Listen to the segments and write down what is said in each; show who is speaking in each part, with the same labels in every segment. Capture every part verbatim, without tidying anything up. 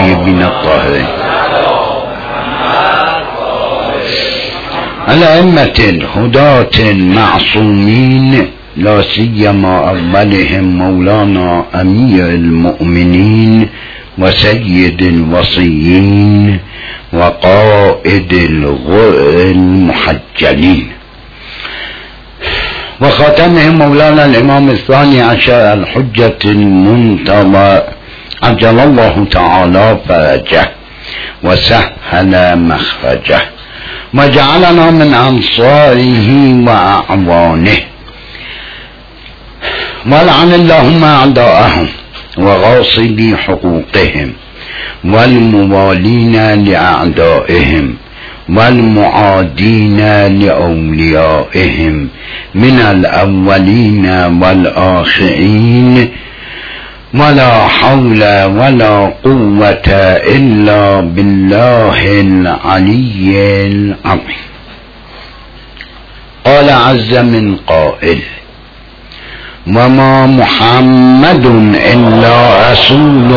Speaker 1: الطیبین الطاهرین الائمة الهداة المعصومين لا سيما أولهم مولانا أمير المؤمنين وسيد الوصيين وقائد الغر المحجلين وخاتمهم مولانا الإمام الثاني عشر الحجة المنتظر عجل الله تعالى فرجه وسهل مخرجه وجعلنا من أنصاره وأعوانه ولعن اللهم أعداءهم وغاصبي حقوقهم والموالين لأعدائهم والمعادين لأوليائهم من الأولين والآخرين ولا حول ولا قوة إلا بالله العلي العظيم. قال عز من قائل وما محمد إلا رسول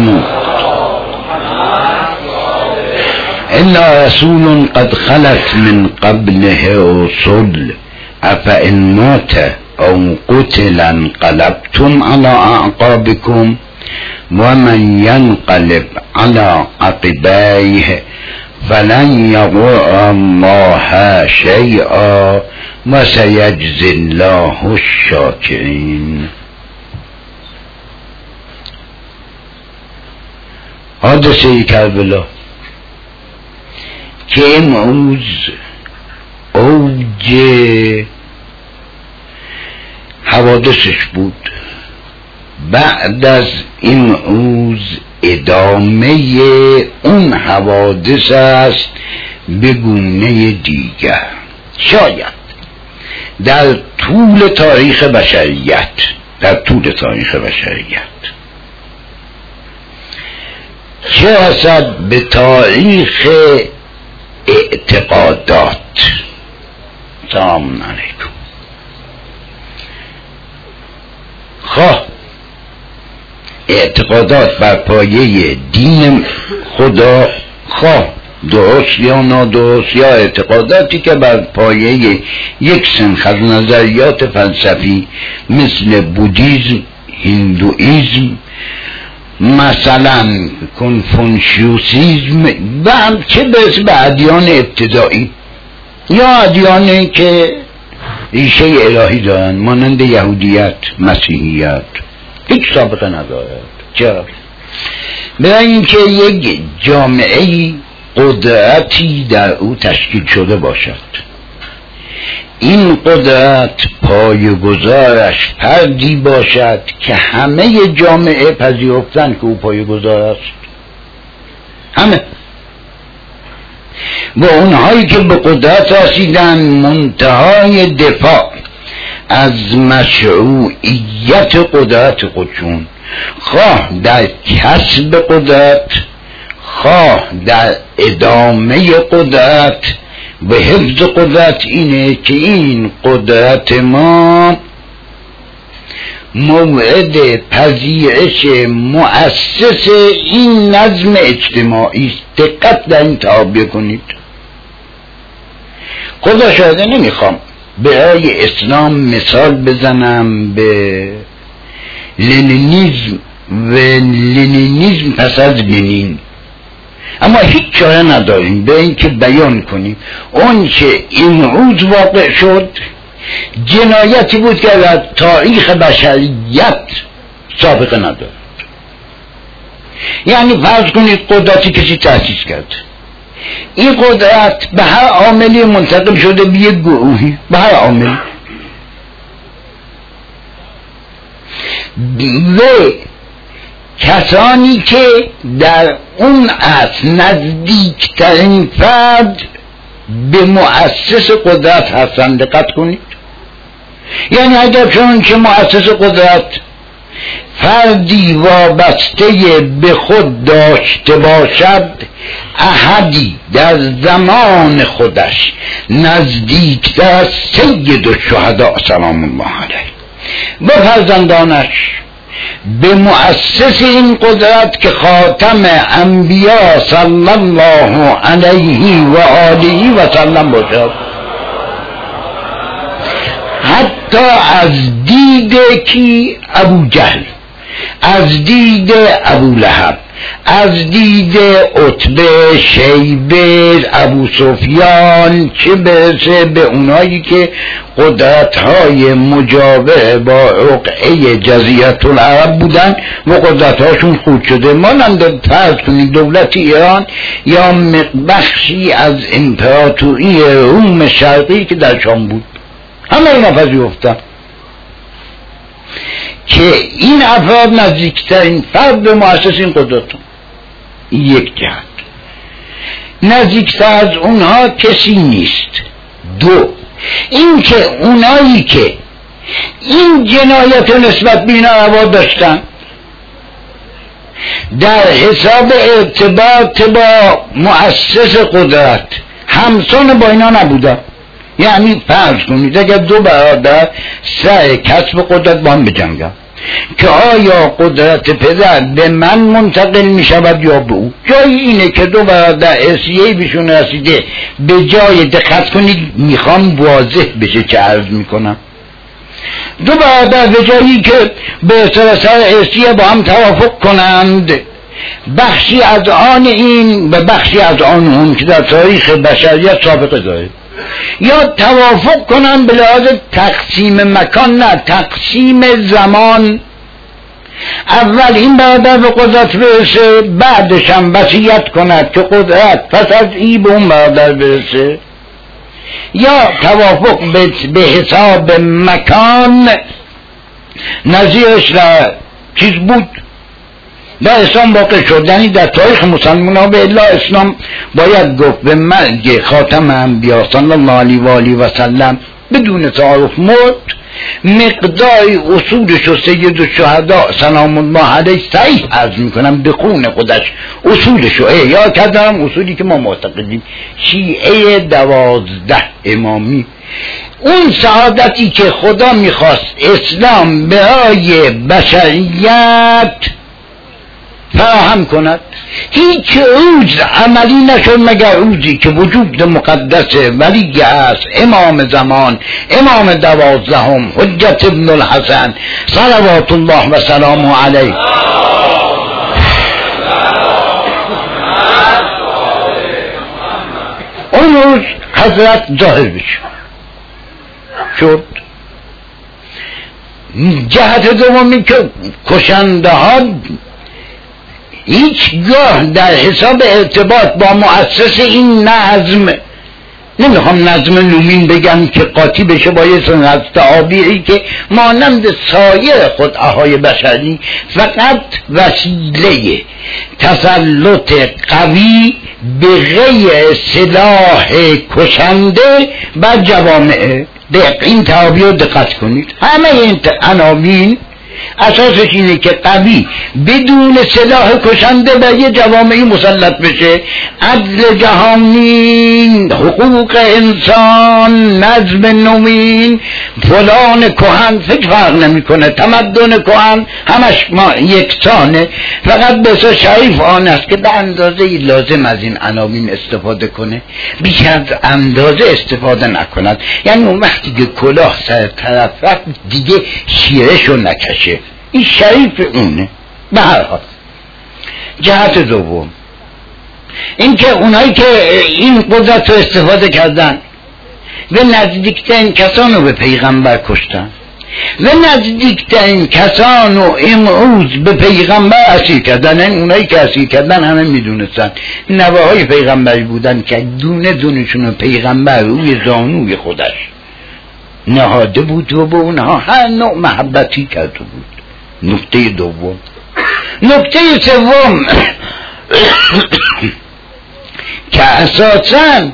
Speaker 1: إلا رسول قد خلت من قبله الرسل أفإن مات أو قتل انقلبتم على أعقابكم ومن ينقلب على عقبيه فلن يضر الله شيئا وسيجزي الله الشاكرين. حادثه کربلا که امروز اوج حوادثش بود، بعد از این روز ادامه اون حوادث است به گونه دیگر. شاید در طول تاریخ بشریت در طول تاریخ بشریت چه رسد به تاریخ اعتقادات. سلام علیکم. خواه اعتقادات بر پایه دین خدا، خواه درست یا نادرست، یا اعتقاداتی که بر پایه یک سنخ از نظریات فلسفی مثل بودیزم، هندویزم، مثلا کنفوشیوسیسم و چه برسه به ادیان ابتدایی یا ادیانی که ریشه الهی دارن مانند یهودیت، مسیحیت، هیچ سابقه ندارد. چرا؟ برای اینکه یک جامعه قدرتی در او تشکیل شده باشد، این قدرت پایه‌گذارش فردی باشد که همه جامعه پذیرفتن که او پایه‌گذار است، همه، و اونهایی که به قدرت رسیدن منتهای دفاع از مشروعیت قدرت خودشون، خواه در کسب قدرت، خواه در ادامه قدرت و حفظ قدرت، اینه که این قدرت ما موعد پذیرش مؤسس این نظم اجتماعی است. دقت در این تعابیر کنید. خدا شاهده نمیخوام برای اسلام مثال بزنم به لنینیزم و لنینیزم پس از لنین، اما هیچ چاره نداریم به این که بیان کنیم اون که این روز واقع شد جنایتی بود که در تاریخ بشریت سابقه ندارد. یعنی فرض کنید قدرتی کسی تأسیس کرد، این قدرت به هر عاملی منتقل شده به یک گروهی، به هر عاملی، و کسانی که در اون اصل نزدیکترین فرد به مؤسس قدرت هستند. دقت کنید. یعنی اگر چون که مؤسس قدرت فردی وابسته به خود داشته باشد، احدی در زمان خودش نزدیکتر از سید الشهدا سلام الله علیه و فرزندانش، به مؤسس این قدرت که خاتم انبیا صلی الله علیه و آله و سلم باشد، حتی از دید کی؟ ابو جهل، از دید ابو لهب، از دید عتبه، شیبه، ابو سفیان، چه برسه به اونایی که قدرت‌های مجاور با عقعه جزیره العرب بودن و قدرت‌هاشون خود شده. مانند فرض کنید دولت ایران یا بخشی از امپراتوری روم شرقی که در شام بود، همه این پذیرفتن که این افراد نزدیکترین فرد به مؤسس این قدرت، یک جهت. نزدیکتر از اونها کسی نیست. دو، این که اونایی که این جنایت نسبت به اینا روا داشتن در حساب ارتباط با مؤسس قدرت همسان با اینا نبودن. یعنی فرض کنید اگر دو برادر سر کسب قدرت با هم بجنگن که آیا قدرت پدر به من منتقل می شود یا به او، جای اینه که دو برادر ارثیه‌ای بهشون رسیده، به جای دقت کنید میخوام واضح بشه چه عرض میکنم، دو برادر به جایی که به سر ارثیه با هم توافق کنند، بخشی از آن این و بخشی از آن اون که در تاریخ بشریت سابقه داره، یا توافق کنن به لحاظ تقسیم مکان، نه تقسیم زمان. اول این برادر به قدرت برسه، بعدش هم وصیت کند که قدرت پس از این به اون برادر برسه، یا توافق به حساب مکان. نظیرش در چیز بود در اسلام واقع شد، یعنی در تاریخ مسلمان ها به الا اسلام باید گفت به مرگ خاتم انبیا صلی الله علیه و آله و سلم بدون تعارف مرد. مقداری اصولش و سید الشهدا سلام الله علیه صحیح عرض میکنم به خون خودش اصولش رو احیا کردم، اصولی که ما معتقدیم شیعه دوازده امامی. اون سعادتی که خدا میخواست اسلام برای بشریت فراهم کند هیچ روز عملی نشد مگر روزی که وجود مقدس ولی است، امام زمان، امام دوازدهم، حجت ابن الحسن صلوات الله و سلامه علیه، اون روز حضرت ظاهر بشه شد. جهت دومی که کشنده ها هیچگاه در حساب ارتباط با مؤسس این نظم، نمیخوام نظم نومین بگم که قاطی بشه با یه سنت تعابیری که مانند سایر خدعه‌های بشری فقط وسیله تسلط قوی به غیر سلاح کشنده بر جوامع. این تعابیر رو دقت کنید، همه این عناوین اساسش اینه که قوی بدون سلاح کشنده به یه جوامعی مسلط بشه، عدل جهانی، حقوق انسان، نظم نوین، فلان کهن، فکر فرق نمی کنه، تمدن کهن همش ما یکسانه، فقط بسا شریف آن است که به اندازه لازم از این عناوین استفاده کنه، بیش از اندازه استفاده نکند. یعنی اون وقتی که کلاه سر طرف رفت دیگه شیرشو نکشه، این شریف اونه. به هر حال جهت دوم این که اونایی که این قدرت رو استفاده کردن و نزدیکترین کسان رو به پیغمبر کشتن و نزدیکترین کسان رو امروز به پیغمبر اسیر کردن، این اونایی که اسیر کردن همه میدونستن نوه های پیغمبری بودن که دونه دونشون پیغمبر روی زانوی خودش نهاده بود و به اونها هر نوع محبتی کرده بود. نکته دوم. نکته سوم که اساساً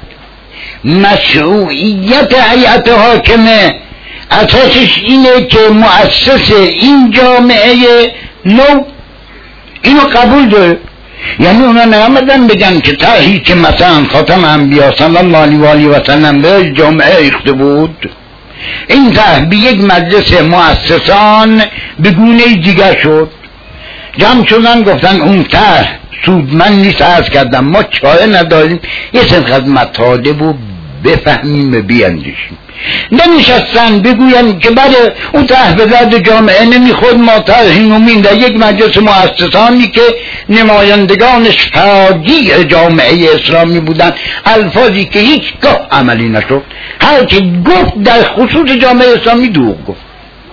Speaker 1: مشروعیت هیئت حاکمه اساسش اینه که مؤسس این جامعه نو اینو قبول داره. یعنی اونا نامدن بگن که طرحی که مثلا خاتم انبیا صلی الله علیه و آله و سلم به جامعه ریخته بود این طرح به یک مجلس مؤسسان به گونه دیگر شد. جمع شدن گفتن اون طرح سودمند نیست. عرض کردم ما چاره نداریم یه سنخد مطالب رو بفهمیم و بیاندیشیم. نمیشستن بگوین که بعد اون طرح به درد جامعه نمیخورد، ما طرحیم امین در یک مجلس مؤسسانی که نمایندگانش فراگیر جامعه اسلامی بودن، الفاظی که هیچگاه عملی نشد، هر که گفت در خصوص جامعه اسلامی دروغ گفت.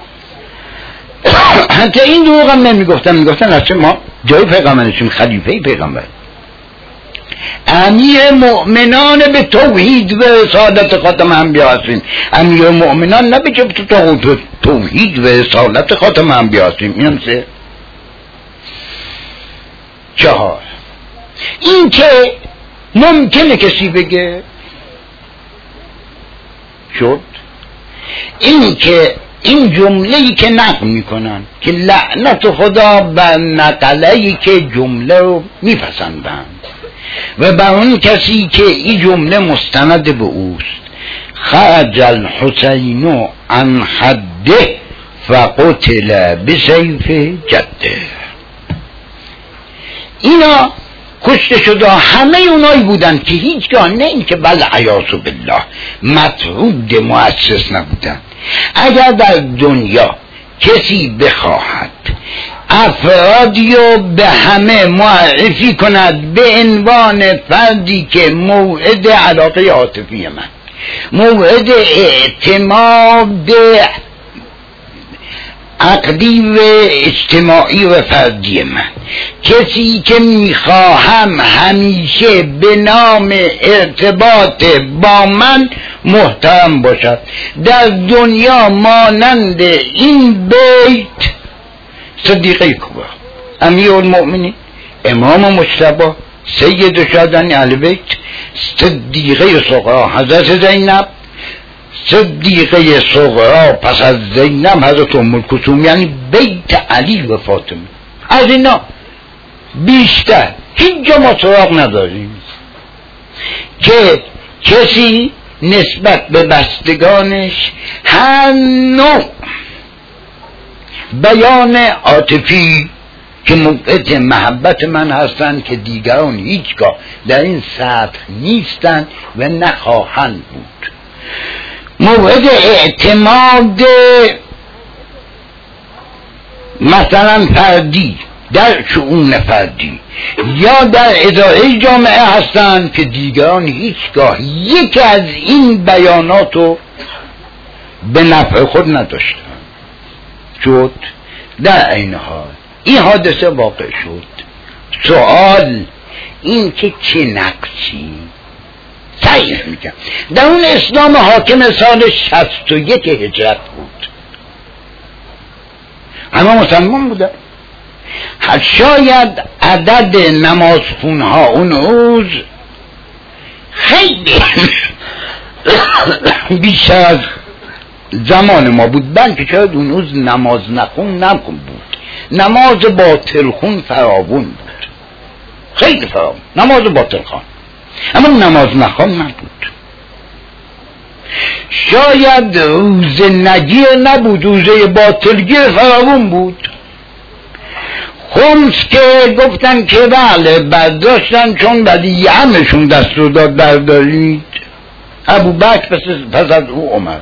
Speaker 1: حتی این دروغ هم نمیگفتن، میگفتن اصلا ما جای پیغمبرشیم، خلیفه پیغمبر، امیر مؤمنان به توحید و رسالت خاتم انبیا هستیم. امیر مؤمنان نه به تو توحید و رسالت خاتم انبیا هستیم. این هم سه. چهار، این که ممکنه کسی بگه شد، این که این جمله‌ای که نقل میکنن که لعنت خدا بر نقله‌ای که جمله رو میپسندن و بر اون کسی که این جمله مستند به اوست. خرج الحسین عن حده فقتل بسیف جده. اینا کشته شده همه اونایی بودن که هیچگاه نه این که بل عیاذ بالله مطرود مؤسس نبودن. اگر در دنیا کسی بخواهد افرادی رو به همه معرفی کند به عنوان فردی که موعد علاقه عاطفی من، موعد اعتماد عقلی و اجتماعی و فردی من، کسی که میخواهم همیشه به نام ارتباط با من محترم باشد، در دنیا مانند این بیت صدیقه کبرا، امیر المؤمنین، امام مجتبی، سید شهدان اهل بیت، صدیقه صغرا حضرت زینب، صدیقه صغرا پس از زینب حضرت ام کلثوم، یعنی بیت علی و فاطمه. از اینا بیشتر هیچ جا ما سراغ نداریم که کسی نسبت به بستگانش هر نوع بیان عاطفی که موقع محبت من هستند که دیگران هیچگاه در این سطح نیستند و نخواهند بود، موعد اعتماد مثلا فردی در شؤون فردی یا در اداره جامعه هستند که دیگران هیچگاه یکی از این بیانات رو به نفع خود نداشتند. شد در این حال این حادثه واقع شد. سوال این که چه نقشی صحیح میگم در اون اسلام حاکم سال شصت و یک هجرت بود، اما مسلمان بودن. شاید عدد نمازخونها اون روز خیلی بیشتر از زمان ما بود، بلکه شاید اون روز نماز نخون نکن بود، نماز باطل خون فراوون بود، خیلی فراوون نماز باطل خون، اما نماز نخون نبود. شاید روز نگیر نبود، روزه باطلگیر فراوون بود. خمس که گفتن که بله برداشتن، چون بعدی همشون دست رو داد بردارید، ابو بکر پس از او عمر.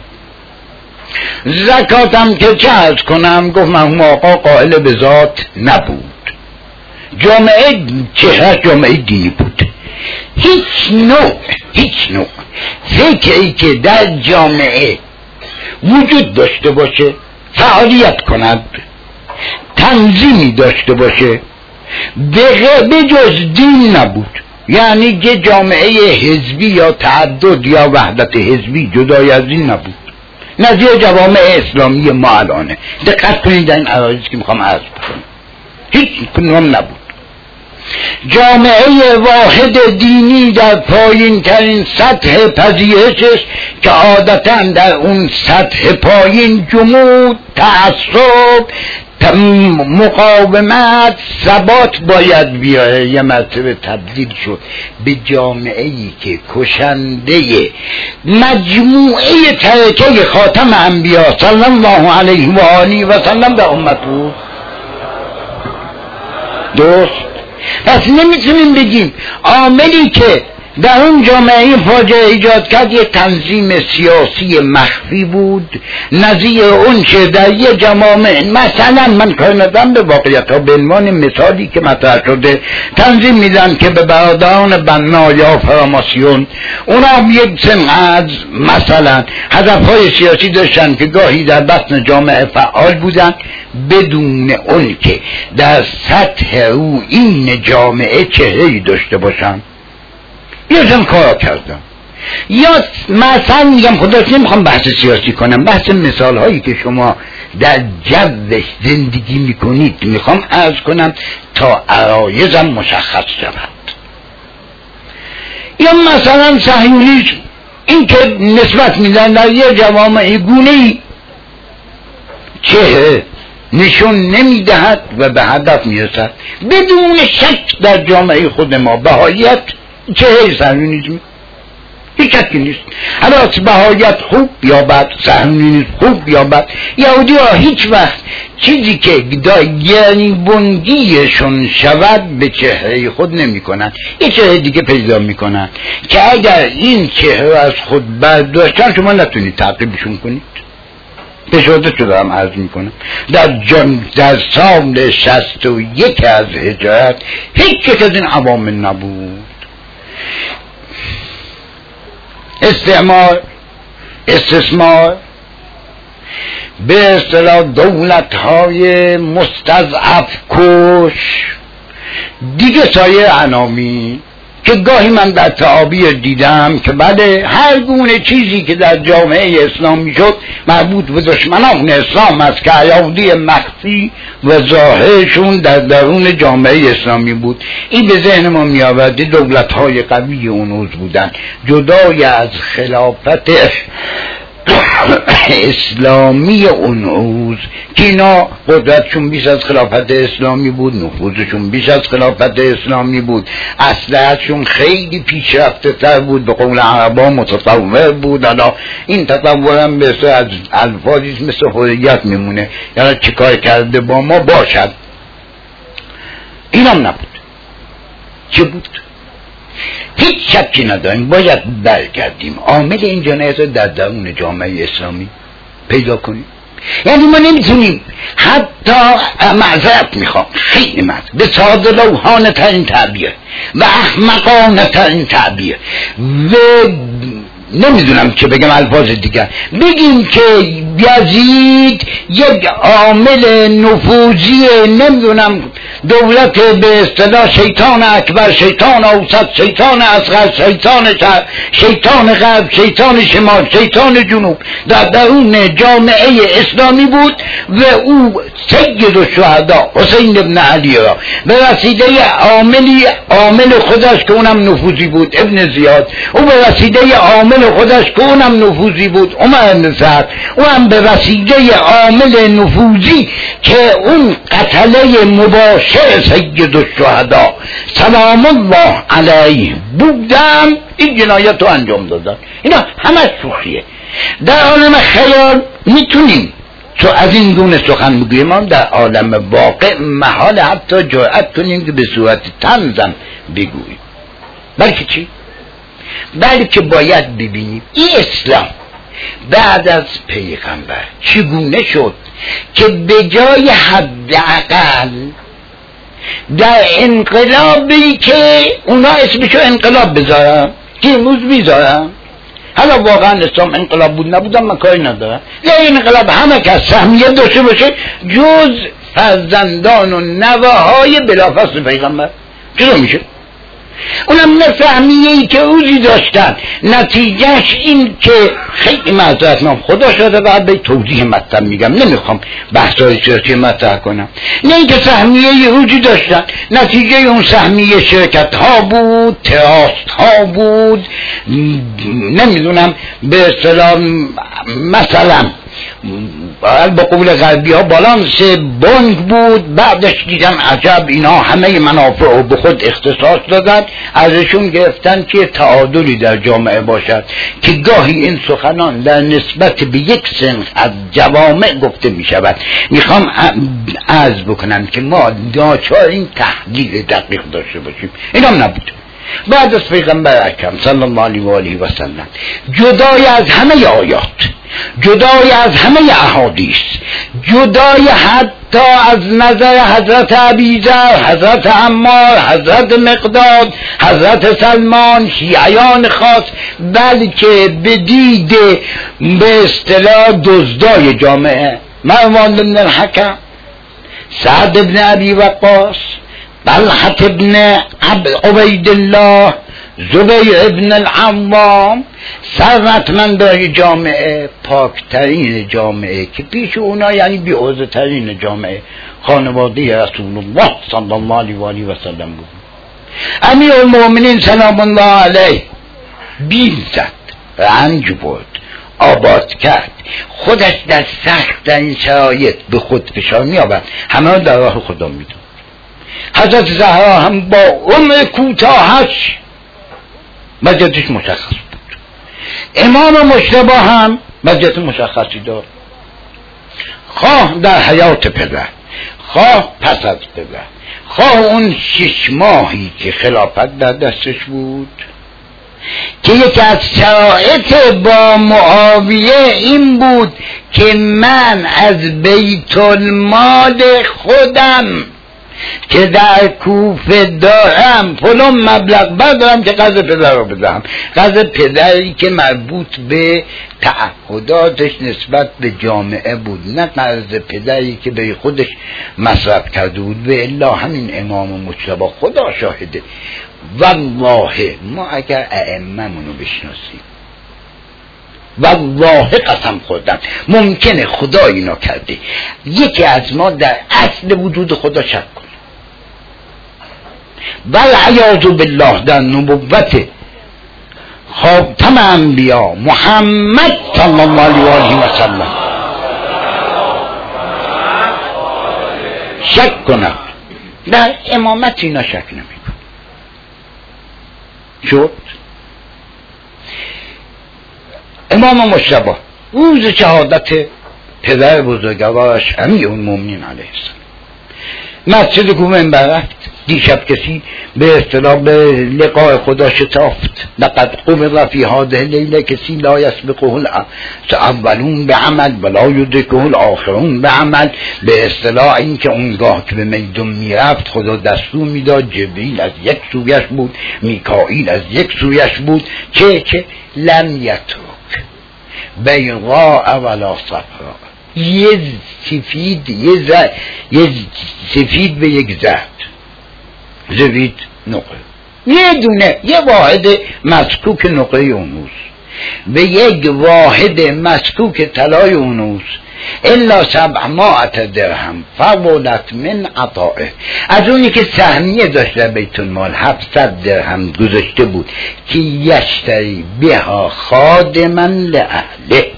Speaker 1: زکاتم که چه عرض کنم، گفت مرحوم آقا قائل به ذات نبود، جامعه چهره جامعه دینی بود. هیچ نوع هیچ نوع فکری که در جامعه وجود داشته باشه، فعالیت کند، تنظیمی داشته باشه، به جز دین نبود. یعنی که جامعه حزبی یا تعدد یا وحدت حزبی جدای از دین نبود. نظیر جوامع اسلامی ما الانه، دقت کنید در این عرایضی که میخوام عرض بکنم، هیچ کنم نبود. جامعه واحد دینی در پایین ترین سطح پذیرشش که عادتاً در اون سطح پایین جمود، تعصب، مقاومت، ثبات باید بیاره، یه مرتبه تبدیل شد به جامعه ای که کشنده مجموعه ترکه خاتم انبیا صلی الله علیه و آله و سلم به امت بود. درست؟ پس نمیتونیم بگیم عاملی که در اون جامعه فاجعه ایجاد کرد یک تنظیم سیاسی مخفی بود، نظیر اون چه در یک جامعه، مثلا من کار ندارم به واقعیت ها، به عنوان مثالی که مطرح شده تنظیم میدن که به برادران بنا یا فراماسیون، اونا یک سن از مثلا هدفهای سیاسی داشتن که گاهی در بطن جامعه فعال بودن بدون اون که در سطح رو این جامعه چهره‌ای داشته باشن. یا زن کارا کردم، یا مثلا میگم خودش نمیخوام بحث سیاسی کنم، بحث مثال هایی که شما در جوش زندگی میکنید میخوام عرض کنم تا عرایزم مشخص شود. یا مثلا صهیونیسم، این که نسبت میدن در یه جوامع گونه‌ای چهره نشون نمیدهد و به هدف میرسد بدون شک در جامعه خود ما بهاییت چهره صهیونیسم هیچ شکی نیست. حالا بهاییت خوب یا بد، صهیونیسم خوب یا بد، یهودی ها هیچ وقت چیزی که گرانبندیشون شود به چهره خود نمی کنن، یه چهره دیگه پیدا می کنن که اگر این چهره از خود برداشتن شما نتونید تعقیبشون کنید. بشورده شده هم عرض می کنم در جن در سال شست و یک از هجرت هیچ یک از این عوامل نبود. استعمار، استثمار، به اصطلاح دولت های مستضعف کش، دیگه سایر عناوین که گاهی من در تعابیر دیدم که بعد هر گونه چیزی که در جامعه اسلامی شد مربوط به دشمنان اسلام است که ایادی مخفی و ظاهرشون در درون جامعه اسلامی بود. این به ذهن ما می آورد دولت های قوی اون روز بودن، جدای از خلافت اسلامی اون روز که اینا قدرتشون بیش از خلافت اسلامی بود، نفوذشون بیش از خلافت اسلامی بود، اسلحه‌شون خیلی پیشرفته تر بود، به قول عربا متطور بود. حالا این تطور هم به از الفاظی مثل حریت میمونه، یعنی چیکار کرده با ما باشد. اینم نبود. چه بود؟ هیچ شکی نداریم باید برگردیم عامل این جنایت رو در درون جامعه اسلامی پیدا کنیم. یعنی ما نمیتونیم حتی معذرت میخوام خیلی معذرت به ساده لوحانه ترین تعبیر و احمقانه ترین تعبیر و نمیدونم چه بگم الفاظ دیگر بگیم که یزید یک عامل نفوذی نمیدونم دولت به اصطلاح شیطان اکبر، شیطان اوسط، شیطان اصغر، شیطان شرق، شیطان غرب، شیطان شمال، شیطان جنوب در درون جامعه اسلامی بود و او سید الشهدا حسین ابن علی را به وسیله عاملی عامل خودش که اونم نفوذی بود ابن زیاد، او به وسیله عامل خودش که اونم نفوذی بود عمر بن سعد، اونم به وسیله عامل نفوذی که اون قتله مباشر سید الشهدا سلام الله علیه بودم این جنایت رو انجام دادن. اینا همه شوخیه. در عالم خیال میتونیم تو از این گونه سخن بگوییم، ما در عالم واقع محال حتی جرأت کنیم که به صورت طنزم بگوییم. بلکه چی؟ بلکه باید ببینیم این اسلام بعد از پیغمبر چگونه شد که به جای حداقل در انقلابی که اونا اسمشو انقلاب بذارم که امروز میذارم، حالا واقعا اسلام انقلاب بود نبودم من کاری ندارم، یا انقلاب همه که سهمیت داشته باشه جز فرزندان و نواهای بلافاصله پیغمبر چطور میشه؟ اونم نه سهمیه ای که اوزی داشتن، نتیجهش این که خیلی معذرت نام خدا شده بعد به توضیح مطلب میگم، نمیخوام بحثای سیاسی مطرح کنم. نه اینکه سهمیه ای اوزی داشتن، نتیجه اون سهمیه شرکت ها بود، تراست ها بود، نمیدونم به اصطلاح مثلا به قول غربی ها بالانس بانک بود. بعدش دیدن عجب اینا همه منافع رو به خود اختصاص دادن، ازشون گرفتن که تعادلی در جامعه باشد، که گاهی این سخنان در نسبت به یک سنخ از جوامع گفته می شود. میخوام عرض بکنم که ما ناچار این تحلیل دقیق داشته باشیم. اینم نبود. بعد از پیغمبر اکرم صلی الله علیه و آله و سلم، جدای از همه آیات، جدای از همه احادیث، جدای حتی از نظر حضرت ابیذر، حضرت عمار، حضرت مقداد، حضرت سلمان، شیعیان خاص، بلکه به دید به اصطلاح دزدای جامعه، مروان بن الحکم، سعد بن ابی وقاص، طلحة ابن عبید الله، زبیر ابن العوام، ثروتمندان جامعه، پاکترین جامعه که پیش اونا یعنی بی‌عرضه‌ترین جامعه، خانواده رسول الله صلی الله علیه و آله و سلم بود. امیر المؤمنین سلام الله علیه بیل زد، رنج برد، آباد کرد، خودش در سخت‌ترین شرایط به خود فشار می‌آورد، همه در راه خدا می‌داد. حضرت زهرا هم با عمر کوتاهش وضعیتش مشخص بود. امام مجتبی هم وضعیت مشخصی داشت، خواه در حیات پدر، خواه پس از پدر، خواه اون شش ماهی که خلافت در دستش بود، که یکی از شرایط با معاویه این بود که من از بیت المال خودم که در کوفه دارم فلان مبلغ بردارم که قرض پدر رو بدهم، قرض پدری که مربوط به تعهداتش نسبت به جامعه بود، نه قرض پدری که به خودش مصرف کرده بود. به الا همین امام مجتبی خدا شاهده، والله ما اگر ائمه‌مون رو بشناسیم، والله قسم خوردم ممکنه خدا اینا کرده یکی از ما در اصل وجود خدا شک کنه. والعیاذ بالله در نبوت خاتم انبیا محمد صلی الله علیه و سلم شک کنم، در امامت اینا شک نمیکن. شد امام مجتبی روز شهادت پدر بزرگوارش امیرالمومنین علیه السلام مسجد کوفه رفت. دیشب کسی به اصطلاح به لقاء خدا شتافت، لقد قبض فی هذه اللیله کسی لا یسبقه الاولون به عمل ولا یدرکه الاخرون به عمل. به اصطلاح این که اونگاه که به میدون میرفت خدا دستور میداد، جبریل از یک سویش بود، میکائیل از یک سویش بود، که که لم یترک بیضاء ولا صفراء، یه سفید یه زرد، یه سفید به یک زرد، زوید نقره، یه دونه یه واحد مسکوک نقره اونوس به یک واحد مسکوک طلای اونوس الا سبع مائت درهم فولت من عطائه، از اونی که سهمیه داشت در بیت المال هفتصد درهم گذاشته بود که یشتری بها خادما لأهله.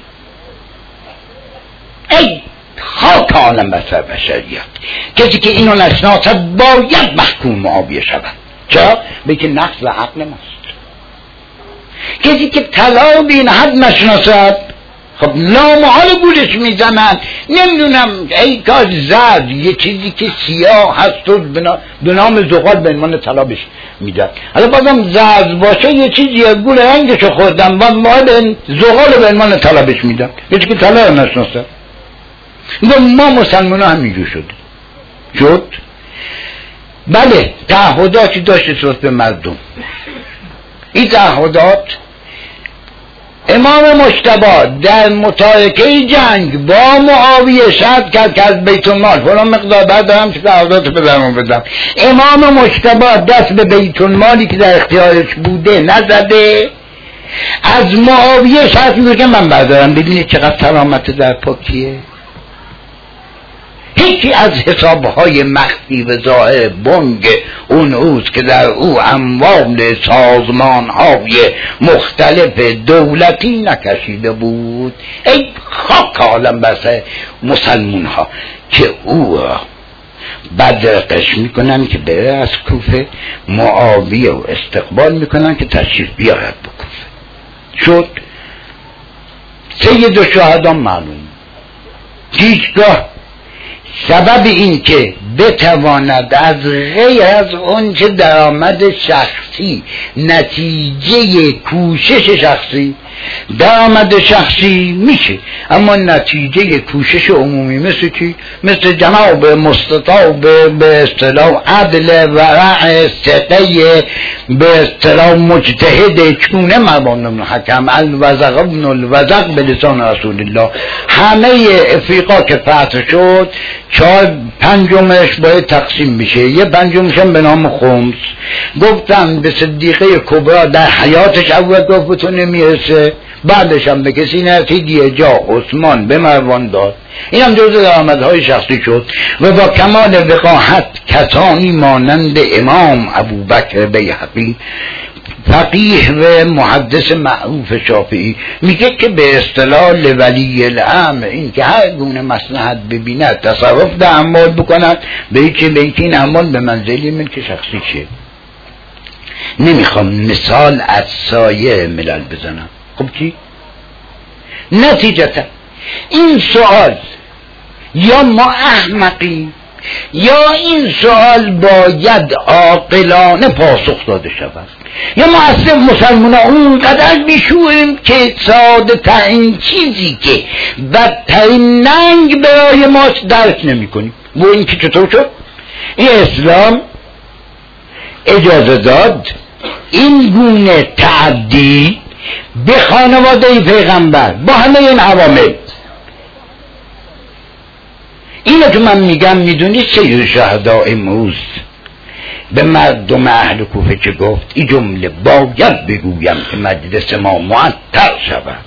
Speaker 1: ای خاک عالم بسر بشریت، کسی که اینو نشناسد باید محکوم معاویه شود. چرا؟ به که نقص و عقل ماست. کسی که طلا به این حد نشناسد خب نامحال گولش میزنن. نمیدونم ای کاش زرد یه چیزی که سیاه هست و به نام زغال به عنوان طلا بهش میدن، حالا بازم زرد باشه یه چیزی از گول رنگشو خوردم و مال زغال به عنوان طلا بهش میدن، یه چیزی که طلا رو نشناسد. ما مسلمان ها همینجور شد شد بله تعهداتی داشت نسبت به مردم. این تعهدات امام مجتبی در متارکه جنگ با معاویه شرط کرد که از بیت المال فلان مقدار بعد دارم که تعهدات بدم بدم. امام مجتبی دست به بیت المالی که در اختیارش بوده نزده، از معاویه شرط میگه که من بردارم. ببینید چقدر سلامت در پاکیه. یکی از حسابهای مخفی و ظاهر بنگ اون روز که در او اموال سازمانهای مختلف دولتی نکشیده بود، ای خاک عالم بر سر مسلمون ها که او بدرقش میکنن که بره از کوفه، معاویه و استقبال میکنن که تشریف بیارد به کوفه. شد سید الشهدا معلوم هیچگاه سبب این که بتواند از غیر از اون چه درآمد شخصی، نتیجه کوشش شخصی، درآمد شخصی میشه اما نتیجه کوشش عمومی، مثل کی؟ مثل جناب مستطاب به اصطلاح عدل ورع ثقه به اصطلاح مجتهد چونه مروان بن حکم الوزق ابن الوزق به لسان رسول الله. همه افریقا که فتح شد چهار پنجمش باید تقسیم میشه، یه پنجمش هم به نام خمس. گفتم به صدیقه کبرا در حیاتش اول گفت بتونه میرسه، بعدش هم به کسی نرسید، جا عثمان به مروان داد. این هم جزء درآمدهای شخصی شد و با کمال وقاحت کسانی مانند امام ابوبکر بیهقی فقیه و محدث معروف شافعی میگه که به اصطلاح ولی الامر این که هر گونه مصلحت ببیند تصرف در اموال بکند، به یکی به یکی این اموال به منزلی ملک شخصی شه. نمیخوام مثال از سایر ملل بزنم. خب چی؟ نتیجتا این سوال یا ما احمقیم یا این سوال باید عاقلانه پاسخ داده شود، یا ما اصلا مسلمان ها اونقدر بیشوریم که ساده ترین چیزی که بدترین ننگ برای ما درک نمی کنیم. و این که چطور شد؟ این اسلام اجازه داد این گونه تعدی به خانواده پیغمبر با همه این عوامل. اینو که من میگم میدونی سید الشهدا امروز به مردم اهل کوفه چه گفت؟ این جمله باید بگویم که مجلس ما معطر شود.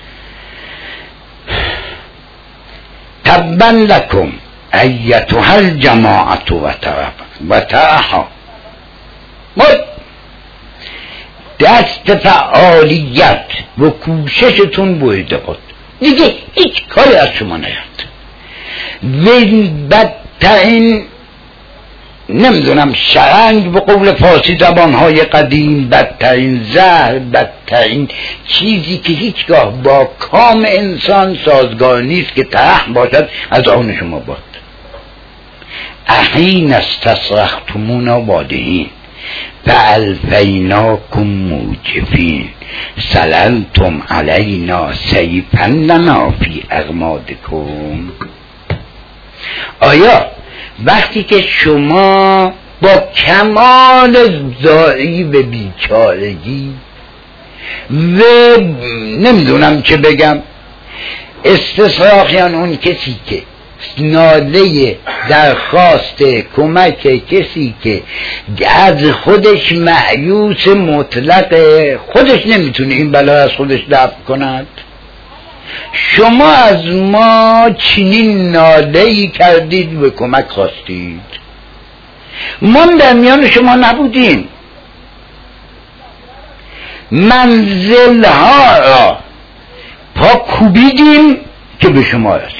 Speaker 1: تبا لکم ایتها الجماعت و طرف و ترحا، دست فعالیت و کوششتون بویده بود، دیگه هیچ کاری از شما نیاد. و بدترین نمیدونم شرنگ به قول فارسی زبانهای قدیم، بدترین زهر، بدترین چیزی که هیچگاه با کام انسان سازگار نیست که ترح باشد از آن شما باد. احین استصرختمون وادهین فالفیناکم موجفین سللتم علینا سیفا لنا فی اغمادکم. آیا وقتی که شما با کمال زاری و بیچارگی و نمیدونم چه بگم استصراخ، یعنی اون کسی که ناله درخواست کمک کسی که از خودش مایوس مطلق، خودش نمیتونه این بلا از خودش دفع کند، شما از ما چنین ناله‌ای کردید و کمک خواستید، ما در میان شما نبودیم، منزلها را پا کوبیدیم که به شما رسیدیم.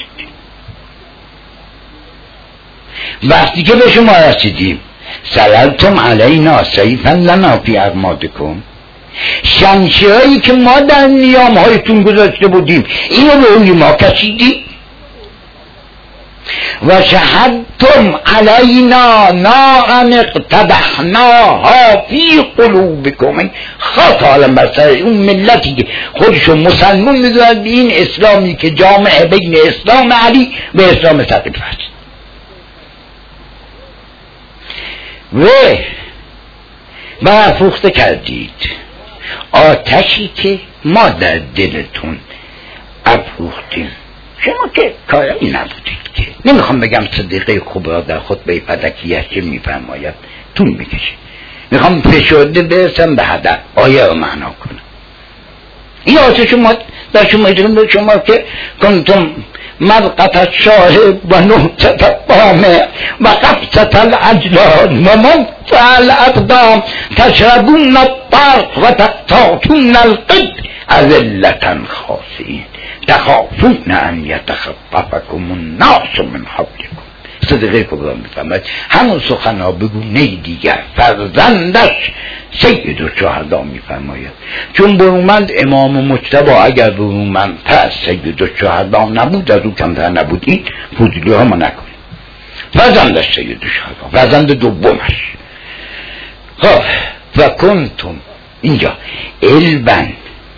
Speaker 1: وقتی که به شما رسیدیم سللتم علینا سیفا لنا فی اغمادکم، شمشیرهایی که ما در نیام هایتون گذاشته بودیم اینو به روی ما کشیدی و شهدتم علینا نارا اقتدحناها فی قلوبکم. خاک عالم بر سر اون ملتی که خودشون مسلمان میدونند به این اسلامی که جامعه بین اسلام علی و اسلام ثقیف است و برافروخته کردید. آتشی که ما در دلتون افروختیم شما که کاری نبودید که. نمیخوام بگم صدیقه کبرا در خطبه فدکیه چه میفرماید طول میکشه، میخوام فشرده برسم به هدف آیه رو معنا کنم. این آتش شما در شما به شما که کنتم مرقت شاهد و نهتت بامه و قبضت العجلان و منفع الاقدام تشربون الطرق و تقطعون القد اذلة خاسئین تخافون ان یتخطفکم الناس من حولکم. صدیقه کبرا میفرماید همون سخنها بگونه دیگر فرزندش سید الشهدا میفرماید چون برومند امام مجتبی اگر برومند تر سید الشهدا نبود از او کمتر نبود. این فضولی ها ما نکنیم. فرزندش سید الشهدا، فرزند دومش. خب و کنتم اینجا علبن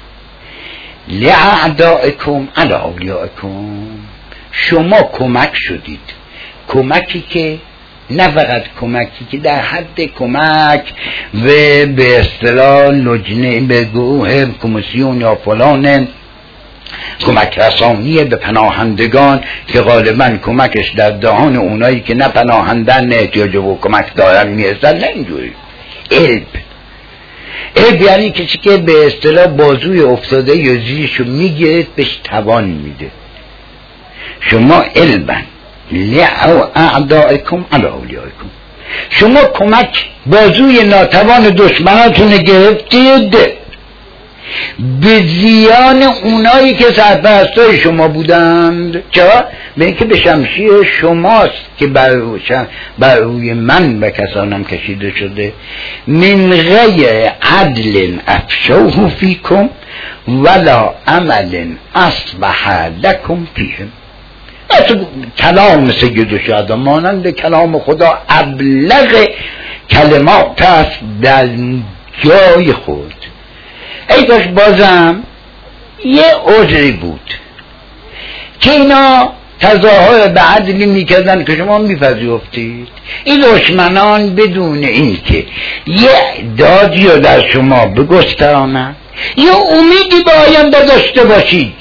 Speaker 1: لعدائکم علی اولیائکم، شما کمک شدید، کمکی که نه فقط کمکی که در حد کمک و به اصطلاح لجنه به گروه کمیسیون یا فلان کمک رسانی به پناهندگان که غالبا کمکش در دهان اونایی که نه پناهندن نه احتیاج و کمک دارن میرسن، نه اینجوری. علب علب یعنی کسی که به اصطلاح بازوی افتاده یا زیرشو میگیرد بهش توان میده. شما علبن لأعدائکم علی اولیائکم، شما کمک بازوی ناتوان دشمناتون گرفتید به زیان اونایی که سرپرستای شما بودند. چرا؟ به اینکه به شمشیر شماست که بر, بر روی من و کسانم کشیده شده. من غیر عدل افشوه فیکم ولا عمل اصبح لکم فیهم. کلام سید الشهدا مانند کلام خدا ابلغ کلمات است در جای خود. ای کاش بازم یه عذری بود که اینا تظاهر به عدلی میکردن که شما میپذیرفتید. این دشمنان بدون این که یه دادی رو در شما بگسترانند یه امیدی به آینده داشته باشید،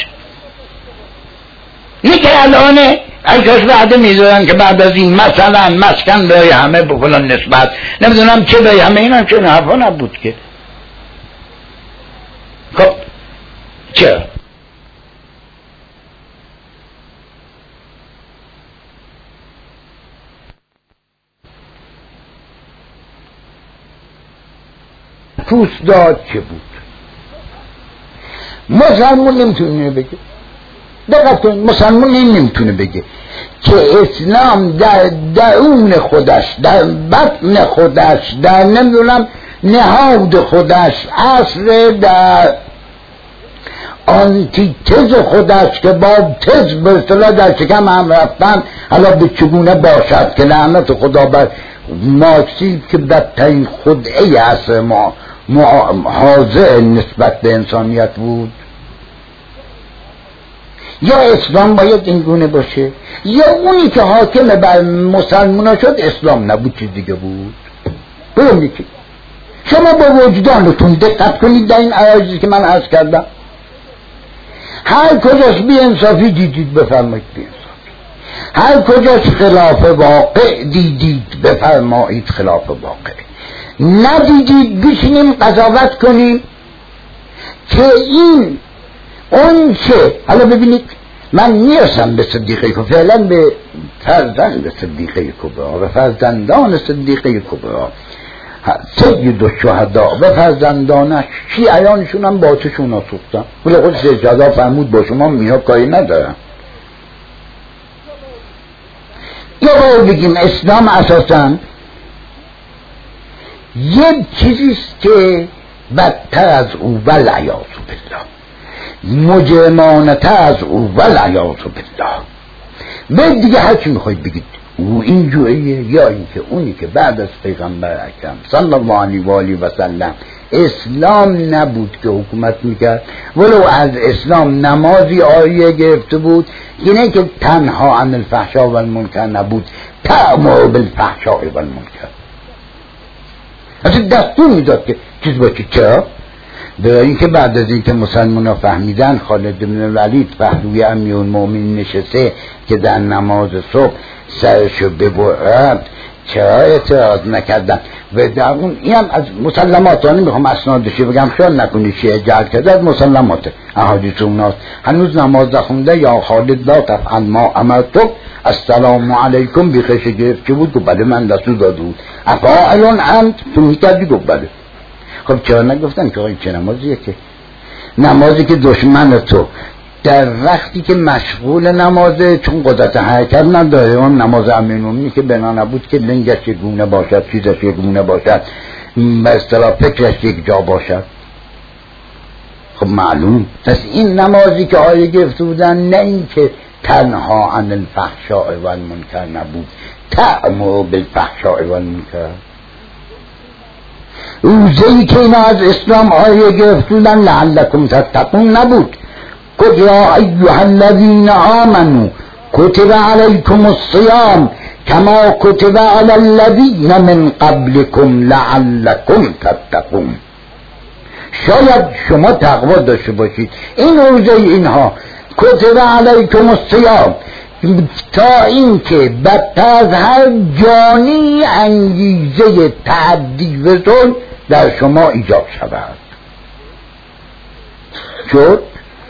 Speaker 1: نه که الانه ای کاش وعده میدارن که بعد از این مثلا مسکن برای همه بکنن نسبت نمیدونم چه برای همه، این هم چون حرفا نبود که. خب چرا؟ پوست داد چه بود؟ مسلمون نمیتونه بگه. دقت کنید، مسلمان این نمیتونه بگه که اسلام در درون خودش، در بطن خودش، در نمیدونم نهاد خودش، اصل در آنتی تز خودش که با تز به اصطلاح در شکم هم رفتن حالا به چگونه باشد که لعنت خدا بر مارکسیسم که بدترین خدعه اصل ما حاضر نسبت به انسانیت بود. یا اسلام باید این گونه باشه یا اونی که حاکم بر مسلمان شد اسلام نبود، چیز دیگه بود. برم یکی شما با وجدانتون دقت کنید در این عراضی که من عرض کردم. هر کجاش بی انصافی دیدید بفرمایید بی انصافی، هر کجاش خلاف واقع دیدید بفرمایید خلاف واقع، ندیدید بشینیم قضاوت کنیم که این اون چه. حالا ببینید من میرسم به صدیقه کبرا، فعلا به فرزند صدیقه کبرا و فرزندان صدیقه کبرا، سید الشهدا و فرزندانش شیعیانشون هم با آتشون ها سوختن. ولی خود سید الشهدا فرمود با شما میها کاری ندارم. یا باید بگیم اسلام اساساً یک چیزیست که بدتر از او والعیاذ بالله، مجرمانتر از او والعیاذ بالله. به دیگه هر چی میخواید بگید او این جوریه یا این که اونی که بعد از پیغمبر اکرم صلی الله علیه و آله و سلم اسلام نبود که حکومت میکرد، ولو از اسلام نمازی آیه گرفته بود اینه که تنها عن الفحشاء و المنکر نبود، تأمر بالفحشاء و المنکر. اصلا دستور میداد که چیز باشه. چرا؟ برای اینکه بعد از اینکه مسلمان ها فهمیدن خالد بن ولید پهلوی امیرالمومنین نشسته که در نماز صبح سرشو ببرد چرا اعتراض نکردن؟ و در اون این هم از مسلمات ها، نمیخوام اسنادشی بگم خیال نکنی شیعه جعل کرده، از مسلمات احادیث اوناست. هنوز نماز خونده یا خالد لا تفعل ما امرتک السلام علیکم بیخش گرفت که بود؟ گفت بله من دستور داده بود. افاعلون انت تو میکردی؟ گفت بله. خب چرا نگفتن که آقای چه نمازیه؟ که نمازی که دشمن تو در وقتی که مشغول نمازه، چون قدرت حرکت نداره، اون نماز امیرالمومنین که بنا نبود که لنگش یک گونه باشد، چیزش یک گونه باشد، به اصطلاح فکرش یک جا باشد. خب معلوم پس این نمازی که آیه گرفته بودن نه این که تنها عن الفحشاء و المنکر نبود، تأمر بالفحشاء و المنکر. روزه‌ای که اینا از اسلام آیه گرفته بودن لعلکم تتقون نبود. قل یا ایها الذین آمنوا کتب علیکم الصیام کما کتب علی الذین من قبلکم لعلکم تتقون. شاید شما تقوا داشته باشید. این روزه اینها کتب علیکم الصیام تا اینکه بدتر از هر جانی انگیزه تعدی و ظلم در شما ایجاد شود. شد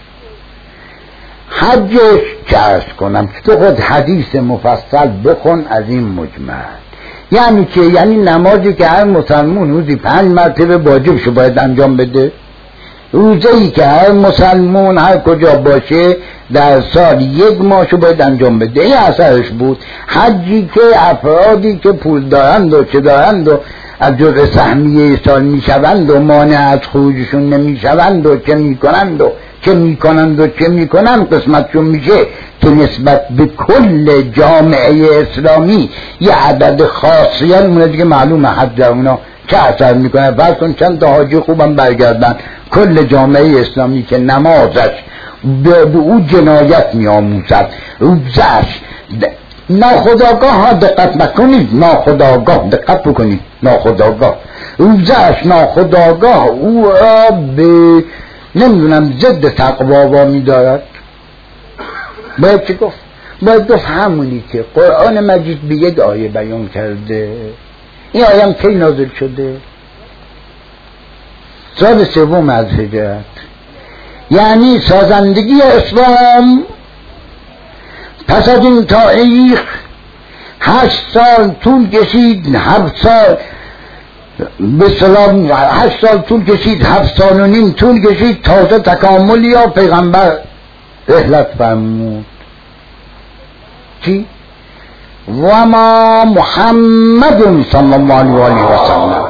Speaker 1: حجش چرس کنم تو خود حدیث مفصل بخون از این مجمل. یعنی که یعنی نمازی که هر مسلمان روزی پنج مرتبه واجبشو باید انجام بده، روزه‌ای که هر مسلمان هر کجا باشه در سال یک ماهشو باید انجام بده. این اثرش بود. حجی که افرادی که پول دارند و چه دارند و از جزء سهمیه سال میشوند و مانع از خروجشون نمیشوند و چه میکنند و چه میکنند و چه میکنند قسمتشون میشه که نسبت به کل جامعه اسلامی یه عدد خاصی همونه دیگه معلومه حج در اونا چه اثر میکنه. فرض کن چند تا حاجی خوبم برگردن، کل جامعه اسلامی که نمازش به او جنایت میآموزد، روزش ناخودآگاه ها دقت نکنید، ناخودآگاه دقت بکنید، ناخودآگاه روزش ناخودآگاه او را به نمیدونم ضد تقوا وامی دارد. باید چی گفت؟ باید گفت همونی که قرآن مجید به یک آیه بیان کرده. این آیه هم کی نازل شده؟ سال سوم از هجرت. یعنی سازندگی اسلام پس از این تاریخ هشت سال طول کشید، هفت سال به سلام هشت سال طول کشید، هفت سال و نیم طول کشید تازه تکامل یا پیغمبر رحلت فرمود. چی؟ و ما محمد صلی الله علیه و سلم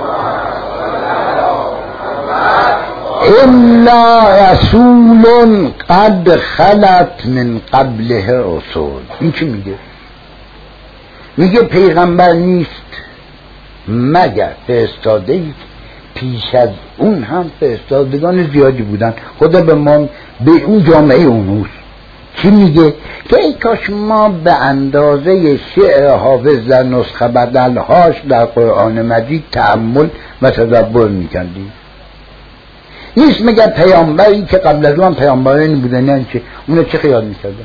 Speaker 1: الا رسول قد خلت من قبله رسول. این چی میگه؟ میگه پیغمبر نیست مگر فرستاده ای پیش از اون هم فرستادگان زیادی بودن. خدا به ما به اون جامعه اونوست. چی میگه؟ که ای کاش ما به اندازه شعر حافظ در نسخه بدلهاش در قرآن مجید تأمل و تدبر میکردیم. نیست مگر پیامبری که قبل از اون پیامبرانی بودن، نه چه اون چه خیال میکردن؟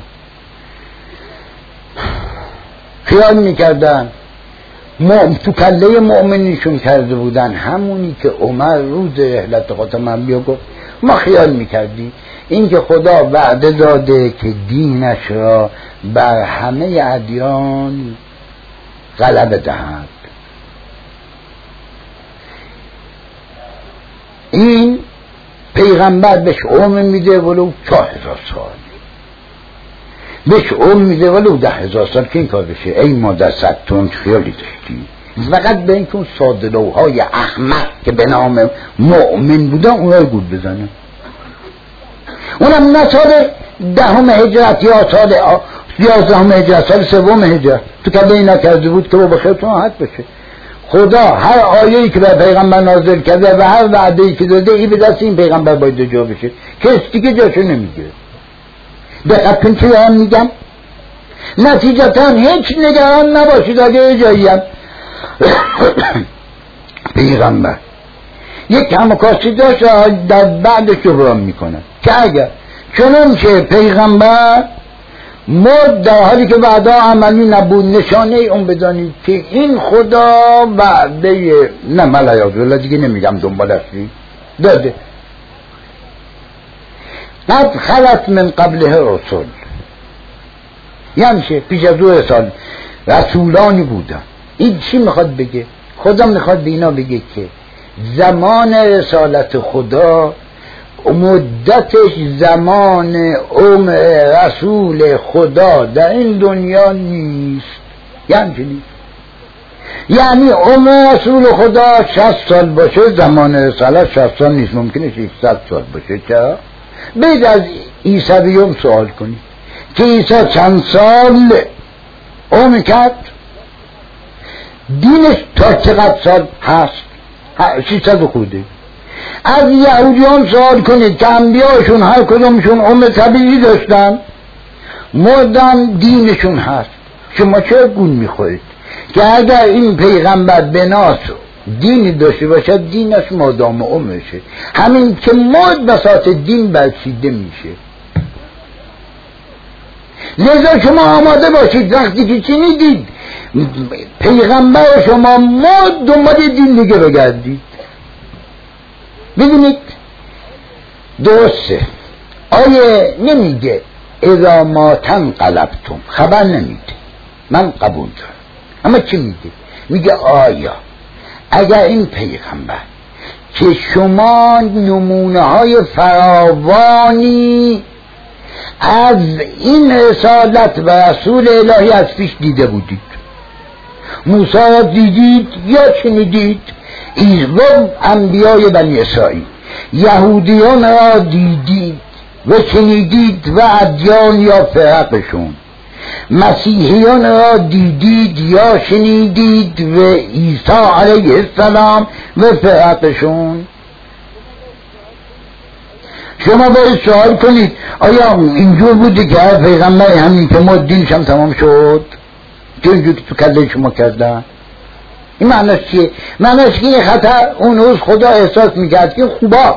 Speaker 1: خیال میکردن مؤمن تو کله مؤمنیشون کرده بودن همونی که عمر روز رحلت خاتم انبیا گفت. ما خیال میکردیم این که خدا وعده داده که دینش را بر همه ادیان غلبه دهد. این پیغمبر بهش عمر میده ولو چهار هزار سال، بهش عمر میده ولو ده هزار سال که این کار بشه. ای ما در صد تون خیالی داشتی فقط به این که اون سادلوهای احمق که به نام مؤمن بودن اونها رو گود بزنه. اونم نه سال دهم هجرت یا سال یازدهم هجرت، سال سوم هجرت تو که به اینا کرده بود که با خیرتون راحت بشه. خدا هر آیه‌ای که به پیغمبر نازل کرده و هر وعده‌ای که داده ای به دست این پیغمبر باید جا بشه، کسی دیگه جاشو نمیگیره. دقت کن چی هم میگم؟ نتیجتا هیچ نگران نباشید اگه جایی هم پیغمبر یک کمکاسی داشت در بعد جبران میکنه که اگر چنان که پیغمبر مرد در حالی که وعده عملی نبود، نشانه اون بدانید که این خدا وعده نه ملایاز دیگه نمیگم دنبالش داده. قد خلت من قبله رسول، یعنی چه؟ پیش از او سال رسولانی بودن. این چی میخواد بگه؟ خدا میخواد به اینا بگه که زمان رسالت خدا مدتش زمان عمر رسول خدا در این دنیا نیست. یعنی چی؟ یعنی عمر رسول خدا شصت سال باشه، زمان رسالت شصت سال نیست، ممکنه ششصد سال باشه. چرا؟ بید از عیسویون سوال کنید که عیسی چند سال عمر کرد، دینش تا چقدر سال هست؟ ششصد و خورده. از یهودیان سوال کنید که انبیاءشون هر کدومشون عمر طبیعی داشتن، مردن، دینشون هست. شما چه گون میخورید که اگر این پیغمبر بناس دینی داشته باشد دینش مادام عمرشه، همین که مرد بساط دین برچیده میشه. لذا شما آماده باشید وقتی که چنیدید پیغمبر شما مرد دنبال دین دیگه بگردید. ببینید درسته، آیه نمیگه اذا ما تنقلبتم، خبر نمیده، من قبول دارم، اما چی میگه؟ میگه آیا اگر این پیغمبر که شما نمونه های فراوانی از این رسالت و رسول الهی از پیش دیده بودید، موسی را دیدید یا شنیدید، ایزباب انبیای بنی اسرائیل، یهودیان را دیدید و شنیدید و ادیان یا فرقشون، مسیحیان را دیدید یا شنیدید و عیسی علیه السلام و فرقشون. شما باید سوال کنید آیا اینجور بوده که هر پیغمبر همین که ما دینش هم تمام شد که اینجور که تو کله شما کردن؟ این معنیش چیه؟ معنیش که این خطر اون روز خدا احساس میکرد که خوبا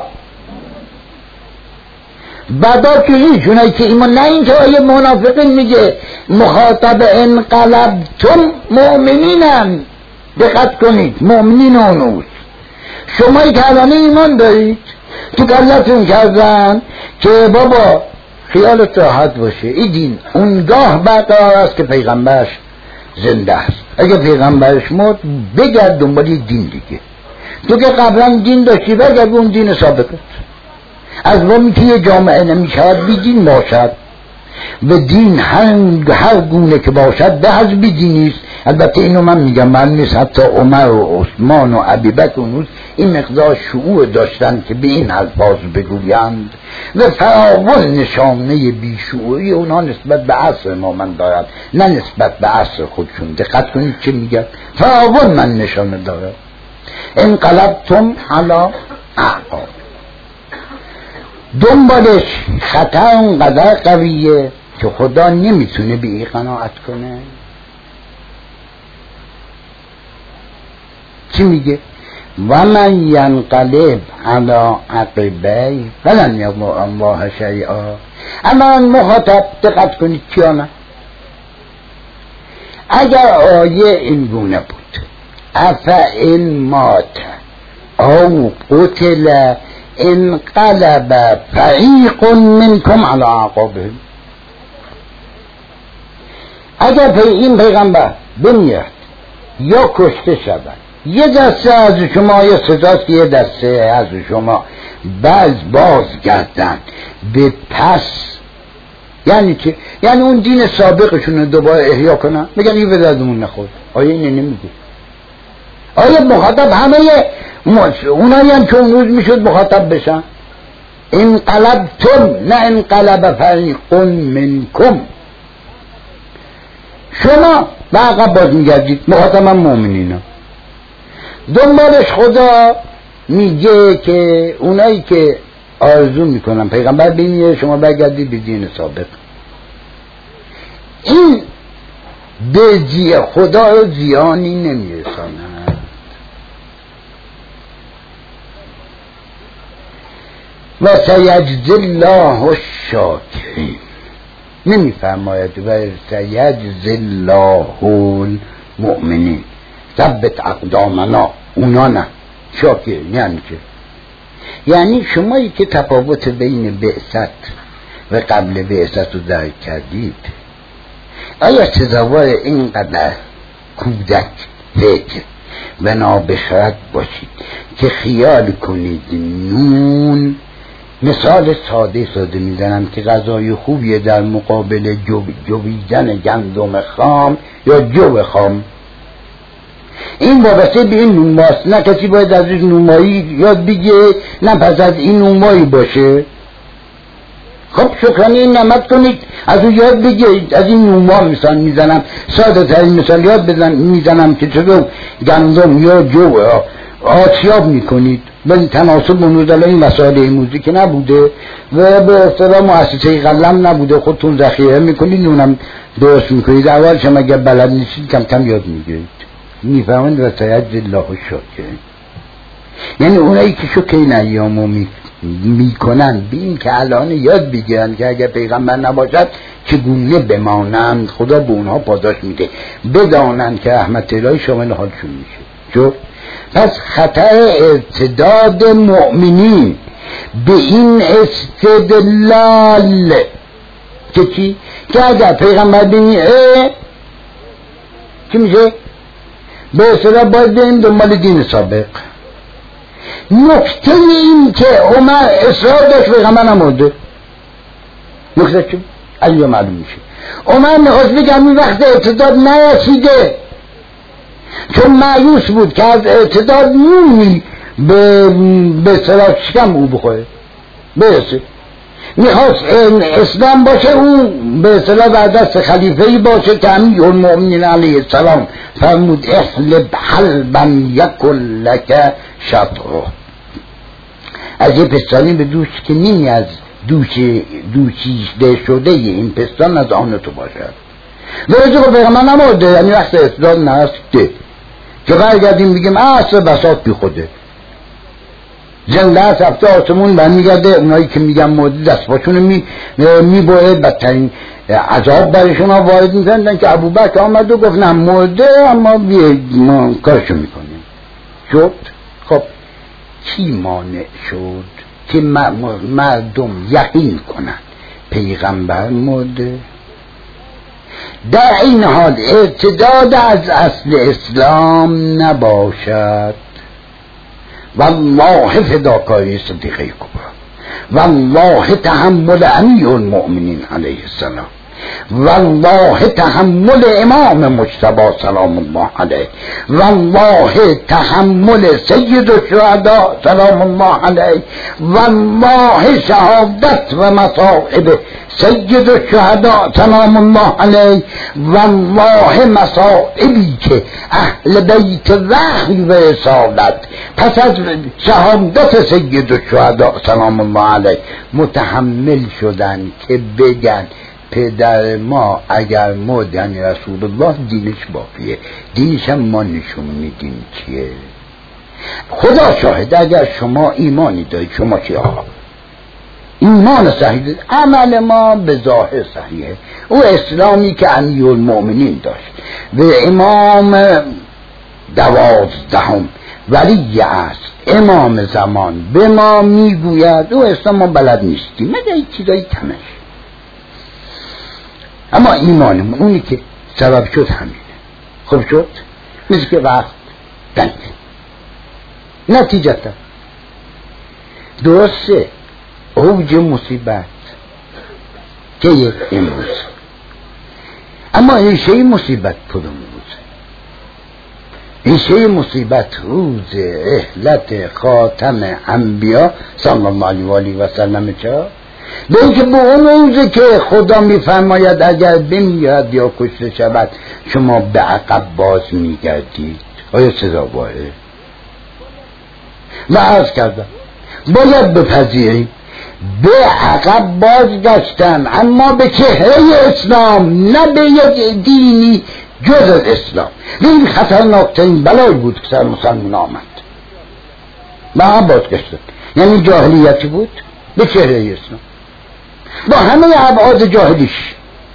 Speaker 1: بعدا که هیچ اونایی که ایمان، نه این که آیه منافقین میگه مخاطب انقلبتم مؤمنینن، دقت کنید، مؤمنین اون روز شمایی که الان ایمان دارید تو کلتون کردن که بابا خیالت راحت باشه، این دین اونگاه برقرار است که پیغمبرش زنده است. اگه پیغمبرش مرد بگرد دنبال دین دیگه، تو که قبلا دین داشتی بگرد اون دین ثابت است. از وقتی که یه جامعه نمیشود بی دین باشد و دین هر, هر گونه که باشد ده از بی دینیست. البته اینو من میگم، من نیست، حتی عمر و عثمان و ابوبکر اون روز این مقدار شعور داشتن که به این الفاظ بگویند و فراوان نشانه بیشعوری اونها نسبت به عصر ما من دارد، نه نسبت به عصر خودشون. دقت کنید چه میگم، فراوان من نشانه دارد. انقلبتم علی اعقاب، دنبالش خطر اونقدر قویه که خدا نمیتونه به این قناعت کنه. چی میگه؟ و من ینقلب علی عقبیه فلن یضر الله شیئا. اما مخاطب دقت کنید کیانه، اگر آیه این گونه بود افئن مات او قتل انقلب فریق منکم علی اعقابهم، اگر پی این پیغمبر بمیرد یا کشته شود، یه دسته از شما یا صداست که یه دسته از شما باز باز گردن به پس، یعنی چه؟ یعنی اون دین سابقشون رو دوباره احیا کنن، میگن این به دردمون نخورد. آیا اینه نمیگه؟ آیا مخاطب همه اونایی هم که اون روز میشد مخاطب بشن؟ انقلبتم، نه انقلب فریق منکم، شما به عقب باز میگردید، مخاطب هم مؤمنین. دنبالش خدا میگه که اونایی که آرزو میکنن پیغمبر بمیره شما برگردید به دین ثابت. این به جی خدا رو زیانی نمیرساند. و سیجزی الله الشاکرین، نمیفرماید و سیجزی الله المؤمنین، ثبت اقدامنا، اونا نه، شاکرین. یعنی چه؟ یعنی شمایی که تفاوت بین بعثت و قبل بعثت رو درک کردید، آیا سزاوار اینقدر کودک فکر و نابخرد باشید که خیال کنید نون، مثال ساده ساده میزنم که غذای خوبیه در مقابل جو جویدن گندم خام یا جو خام، این وابسته به این نونماست، نه کسی باید از این نونمایی یاد بگه نه پس از این نونمایی باشه. خب شکرانه این نمت کنید، از اون یاد بگید. از این نوما مثال میزنم، ساده ترین مثال یاد بزن میزنم که چطور گندم یا جو آسیاب میکنید. ولی تناسب منوزل این مسائل امروزی که نبوده و به اصطلاح مؤسسه قلم نبوده، خودتون ذخیره میکنید نونم درست میکنید. اول شما اگر بلد نیستید کم کم یاد میگیرید. میفهمند و سیجزی الله الشاکرین، یعنی اونایی که شکر این ایامو می میکنن به این که الان یاد بگیرن که اگر پیغمبر نباشد چگونه بمانند، خدا به اونها پاداش میده، بدانند که رحمت الهی شامل حالشون میشه. چون پس خطر ارتداد مؤمنین به این استدلال که چی؟ که اگر پیغمبر بینی چی میشه؟ به اصطلاح باید بریم دنبال دین سابق. نکته این که عمر اصرار داشت پیغمبر نمورده، نکته چون علی معلوم میشه عمر میخواست بگم این وقت ارتداد نرسیده، چون مایوس بود که از ارتداد نونی به به اصطلاح شکم او بخوره برسه. میخواست اسلام باشه او به اصطلاح بعد دست خلیفه‌ای باشه که امیرالمؤمنین علیه السلام فرمود احلب حلبا یکن لک شطره، از یه پستانی به دوش که نیمی از دوشی دوشیده شده این پستان از آن تو باشد. ورزه که پیغمبر نمورده، یعنی وقت اسلام نرسیده که برگردیم بگیم اصل بساط بی خوده زنده از هفته آسمون برمیگرده، اونایی که میگن مورد دست پاشونو می می باید بدترین عذاب برشون ها وارد میکنن که ابوبکر آمد و گفت نه مرده اما بیاید ما کارشو میکنیم. شد خب چی مانع شد که مردم یقین کنن پیغمبر مرده؟ در این حال ارتداد از اصل اسلام نباشد. والله فداکاری صدیقه کبرا، والله تحمل امیرالمؤمنین علیه السلام، والله تحمل امام مجتبی سلام الله علیه، والله تحمل سید الشهداء سلام الله علیه، والله شهادت و مصائب سید الشهداء سلام الله علیه، والله مصائبی که اهل بیت وحی و رسالت پس از شهادت سید الشهداء سلام الله علیه متحمل شدن که بگن پدر ما اگر مرد یعنی رسول الله دینش باقیه، دینش هم ما نشون میدیم چیه. خدا شاهد اگر شما ایمانی دارید، شما چی آقا ایمان صحیح، عمل ما به ظاهر صحیحه. او اسلامی که امیرالمؤمنین داشت و امام دوازدهم ولی است امام زمان به ما میگوید او اسلام ما بلد نیستیم مگر این چیزایی کمش، اما ایمانمون اونی که سبب شد همینه. خوب شد مثل که وقت دنده نتیجتا درسته اوج مصیبت که یک امروز، اما ریشه مصیبت کدوم روز؟ ریشه مصیبت روز رحلت خاتم انبیا صلی الله علیه و سلم. چرا؟ به اینکه به اون روزی که خدا میفرماید اگر بمیرد یا کشته شود شما به عقب باز میگردید. آیا سزاواره؟ و عرض کردم باید بپذیریم به عقب بازگشتن، اما به چهره اسلام، نه به یک دینی جز از اسلام. این خطرناکترین بلایی بود که سر مسلمان آمد. به عقب بازگشتن یعنی جاهلیتی بود؟ به چهره اسلام با همه ابعاد جاهلیش.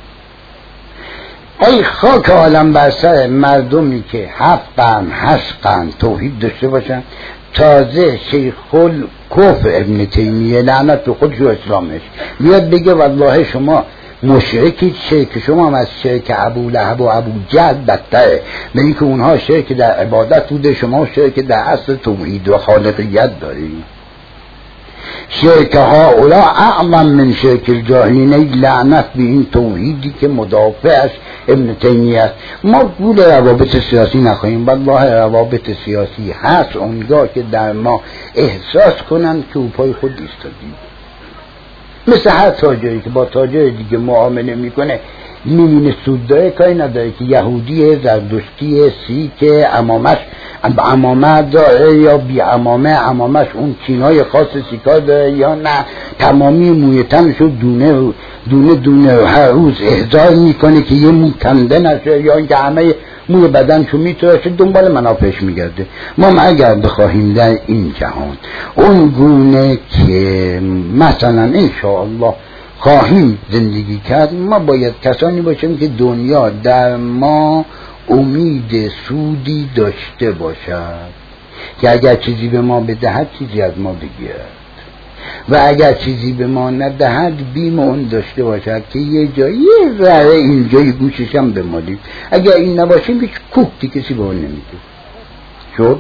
Speaker 1: ای خاک عالم بر سر مردمی که هفت قرن هشت قرن توحید داشته باشن، تازه شیخ الکفر ابن تیمیه لعنت به خودش و اسلامش بیاد بگه والله شما مشرکید، شرک شما هم از شرک ابو لهب و ابو جهل بدتره، به اینکه اونها شرک در عبادت بوده، شما شرک در اصل توحید و خالقیت دارید. شرک ها اولا اعظم من شرک الجاهلین. لعنت به این توحیدی که مدافعش ابن تیمیه است. ما گول روابط سیاسی نخواهیم، والله روابط سیاسی هست اونگاه که در ما احساس کنند که او پای خود ایستادیم. مثل هر تاجری که با تاجر دیگه معامله میکنه میبینه سود داره، کاری نداره که یهودی، زردشتی، سیک، عمامش عمامه داره یا بی عمامه، عمامش اون چینای خاص سیکار داره یا نه، تمامی موی تنشو دونه دونه دونه هر روز احضار میکنه که یه مو کنده نشه یا اینکه همه موی بدنشو میتراشه، دنبال منافعش میگرده. ما اگر بخواهیم در این جهان اون گونه که مثلا انشاءالله خواهیم زندگی کرد، ما باید کسانی باشیم که دنیا در ما امید سودی داشته باشد که اگر چیزی به ما بدهد چیزی از ما بگیرد و اگر چیزی به ما ندهد بیم اون داشته باشد که یه جایی یه ذره اینجای گوشش هم بمالیم. اگر این نباشیم هیچ کوکتی کسی به اون نمیده. شد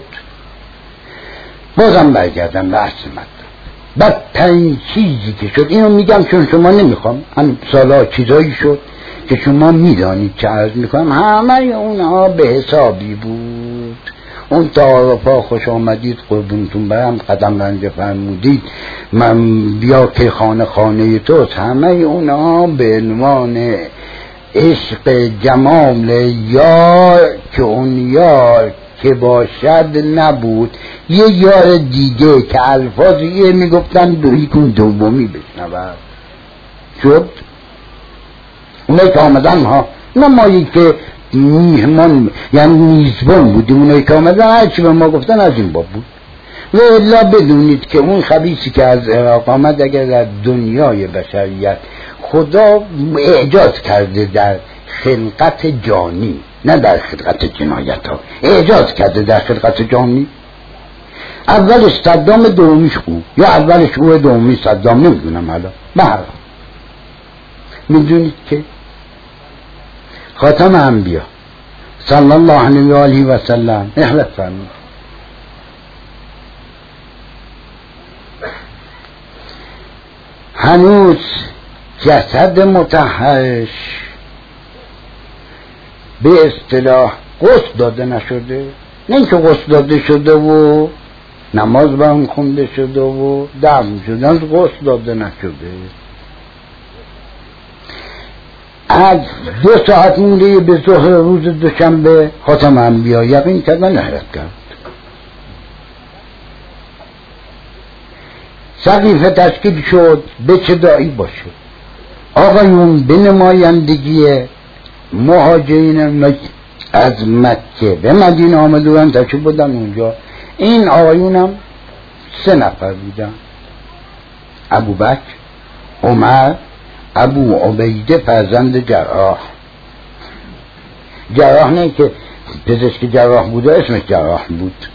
Speaker 1: بازم برگردم به اصل مطلب. بدترین چیزی که شد، اینو میگم چون شما نمیخوام، هم سالا چیزایی شد که شما میدانید چه عرض میکنم، همه اونها به حسابی بود. اون تعارفا خوش آمدید، قربونتون برم، قدم رنج فرمودید، من بیا که خانه خانه توست، همه اونها به عنوان عشق جمال یار که اون یار که باشد نبود، یه یار دیگه که الفاظی میگفتن دویی کن دومی بشنود. شد اونایی که آمدن ها نه مایی که میهمان یعنی میزبان بودیم، اونایی که آمدن هرچی به ما گفتن از این باب بود. و الا بدونید که اون خبیثی که از عراق آمد اگر در دنیای بشریت خدا اعجاز کرده در خلقت جانی، نه در خلقت جنایت ها، اعجاز کرده در خلقت جانی. اولش صدام، دومیش او، یا اولش او دومی صدام، نمیدونم حالا بهر میدونید که خاتم انبیا صلی الله علیه و آله و سلم احلت فرمود هنوز جسد مطهرش به اصطلاح غسل داده نشده، نه اینکه غسل داده شده و نماز به اون خونده شده و دم شده، از غسل داده نشده. از دو ساعت مونده به ظهر روز دوشنبه خاتم انبیا یقین کرد و نهرت کرد. سقیفه تشکیل شد به چه داعی باشه. آقایون به نمایندگی مهاجرین از مکه به مدینه آمده بودن، تشریف بودن اونجا. این آقایون هم سه نفر بودن: ابوبکر، عمر، ابو عبیده فرزند جراح. جراح نه که پزشک جراح بوده، اسمش جراح بود.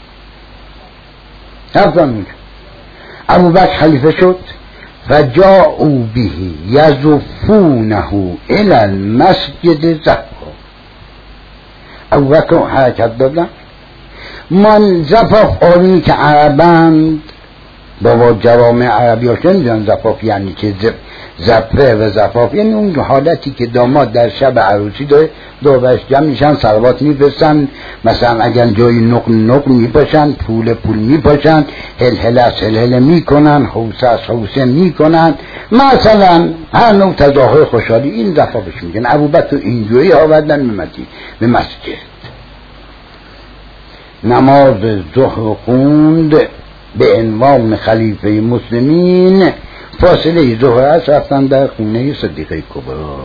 Speaker 1: رفتن ابوبکر خلیفه شد و جاءوا به یزفونه الی المسجد زفا. ابوبکر حرکت دادن. من زفاف آنی که عربند با جوامع عربی ها شنیدن زفاف یعنی که زفه و زفاف یعنی اون حالتی که داماد در شب عروسی داره دورش جمع میشن، صلوات میفرستن، مثلا اگر جای نقل نقل میپاشن، پول پول میپاشن، هل هل از هل هل میکنن، حوسه از حوسه میکنن، مثلا هر نوع تظاهر خوشحالی، این زفافش میگن. ابوبکر اینجوری آوردن میمدی به مسجد، نماز ظهر خوند به عنوان خلیفه مسلمین. فاصله ظهر است رفتن در خونه صدیقه کبرا.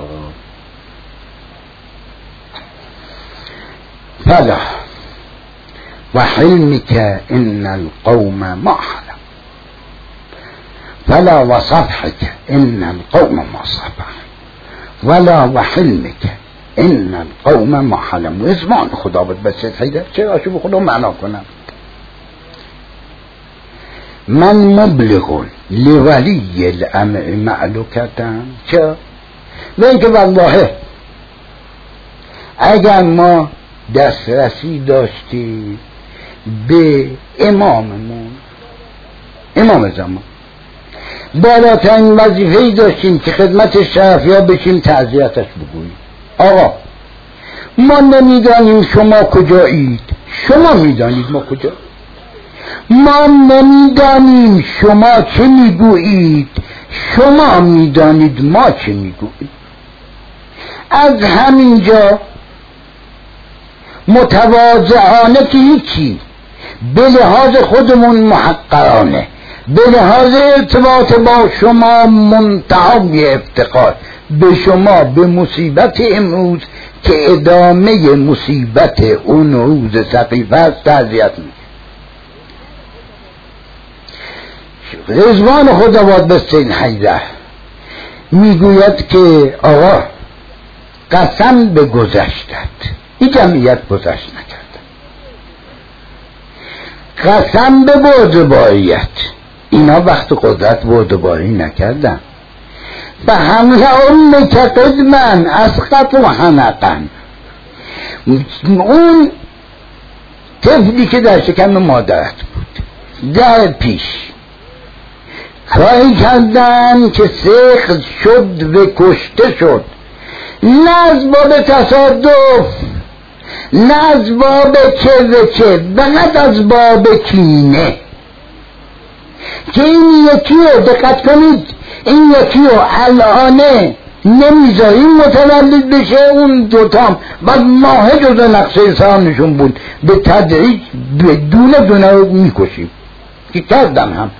Speaker 1: فلا و حلمک ان القوم ما حلم فلا وصفحك ان القوم ما صفح ولا وحلمك ان القوم ما حلم. ازمان خدا بود به سید حیدر. چرا؟ شو خدا معنا کنم. من مبلغ لولی الامر معلوکتم. چرا؟ و اینکه والله اگر ما دسترسی داشتیم به اماممون، امام زمان، بالاترین وظیفه‌ای داشتیم که خدمت شرفی‌ها بشیم تعزیتش بگوییم. آقا ما نمیدانیم شما کجایید، شما میدانید ما کجا. ما نمیدانیم شما چه میگویید، شما میدانید ما چه میگویید. از همینجا متواضعانه که هیچی، به لحاظ خودمون محقرانه، به لحاظ ارتباط با شما منتهای افتقار به شما، به مصیبت امروز که ادامه مصیبت اون روز سقیفه است تعزیت میکنم. رضوان خداوند به سید حیدر میگوید که آقا قسم به گذشتت، این جمعیت گذشت نکرد. قسم به بردباریت، اینا وقت قدرت بردباری نکردن. به حمل امک قدمن اسقط و حنقن، اون طفلی که در شکم مادرت بود در پیش کاری کردن که سخت شد و کشته شد، نه از باب تصادف، نه از باب چه و چه، فقط از باب کینه. که این یکی رو دقت کنید، این یکی رو الانه نمیذاریم متولد بشه، اون دوتام بعد ماه جزا نقشه سهامشون بود، به تدریج بدون دونه رو میکشیم که کردم هم.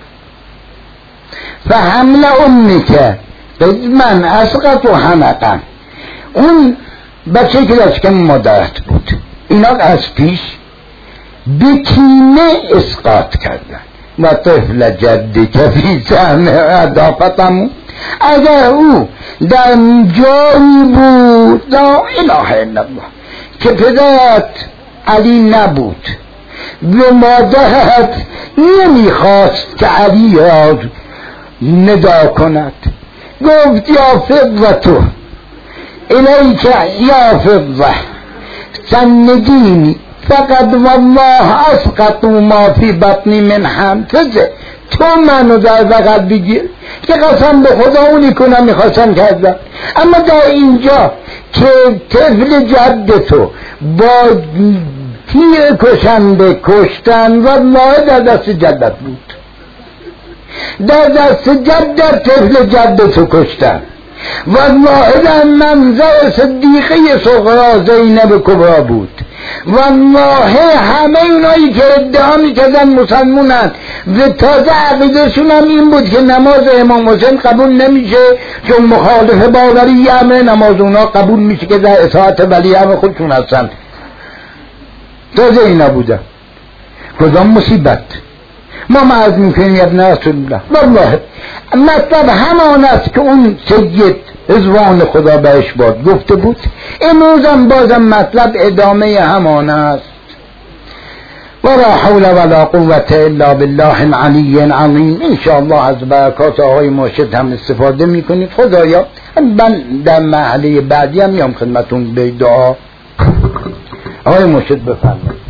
Speaker 1: فحمل امی که من اسقط و حنقن، اون بچه که در شکم مادرت بود، اینا از پیش به کینه اسقاط کردن. و طفل جدی که فی سهم عدافتمون، اگر او در جایی بود لا اله الا الله که پدرت علی نبود، به مادرت نمیخواست که علی را ندا کند، گفت یا فضتو الیک یا فضه سندینی فقط والله اسقطوا ما فی بطنی من حنفظه، تو منو در بغل بگیر که قسم به خدا اونی کنم میخواستم کردم. اما در اینجا که طفل جد تو با تیر کشنده کشتن، والله در دست جدت بود، در دست جدت طفل جد تو کشتن، والله در منظر صدیقه صغرا زینب کبرا بود. والله همه اونایی که ادعا میکردن مسلمونن و تازه عقیدهشون هم این بود که نماز امام حسین قبول نمیشه چون مخالف با ولی امر، نماز اونا قبول میشه که در اطاعت ولی امر خودشون هستن. تازه اینا بودن. کدام مصیبت ما معرض میکنیم یا ابن رسول الله. والله مطلب همان است که اون سید رضوان خدا بهش باد گفته بود، امروزم بازم مطلب ادامه همان است. ولا حول ولا قوة الا بالله العلی العظیم. انشاءالله از برکات آقای مرشد هم استفاده میکنید. خدایا من در مرحله بعدی هم میام خدمتون به دعا. آقای مرشد بفرمایید.